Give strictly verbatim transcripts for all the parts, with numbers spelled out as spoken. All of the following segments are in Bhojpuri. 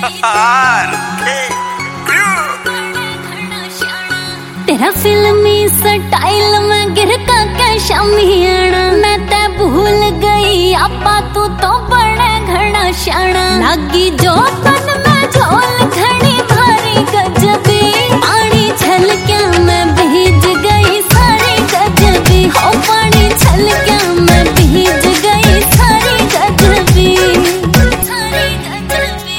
तेरा फिल्मी स्टाइल में गिर का के शामी आना, मैं ते भूल गई आपा तू तो बड़े घना शाना। लागी जो तन में झोल घनी भारी गजबी, पानी छलक्या मैं भीज गई सारी गजबी। हो पानी छलक्या मैं भीज गई सारी गजबी, सारी गजबी।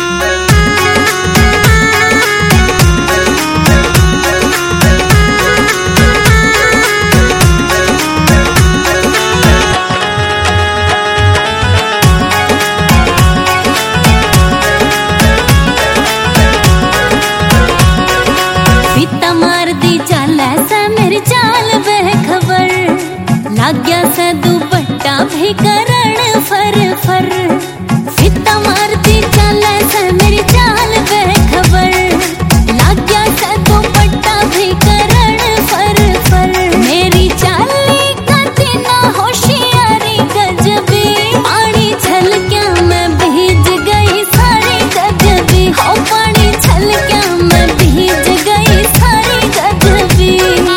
मार दी चाल ऐसा मेरी चाल बह खबर, लाग गया से दुपट्टा भी करण फर फर। फिता मार दी चाल ऐसा मेरी चाल बह खबर, लाग गया से दुपट्टा भी करण फर फर। मेरी चाली कति ना होशियारी गजबी, पानी छलक्या मैं भीज गई सारी गजबी। हो पानी छलक्या मैं भीज गई सारी गजबी।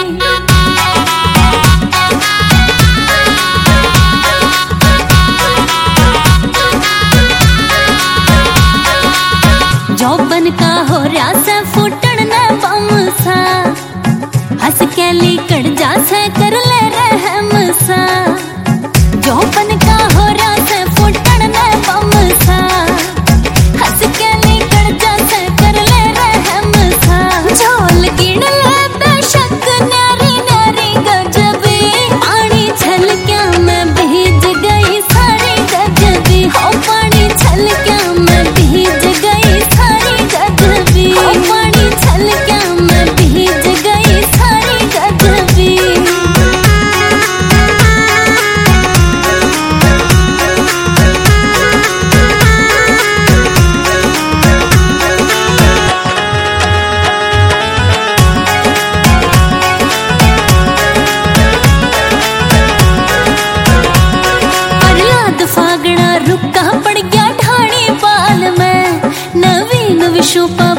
जौबन का हो रहा से फुटन न बम सा, हंस के ली कट जा से कर ले रहम सा। जौबन का हो रहा से फुटन न बम सा, हंस के ली कट जा से कर ले रहम सा। झोल गिन ले बेशक नारी नारी गजबी, पानी छलक्या मैं भीज गई सारी गजबी। हो पानी छलक्या मैं भीज गई सारी गजबी। हो पानी छलक्या मैं भीज गई सारी गजबी। फागड़ा रुका पड़ गया ढाणी बाल में, नवीन विशु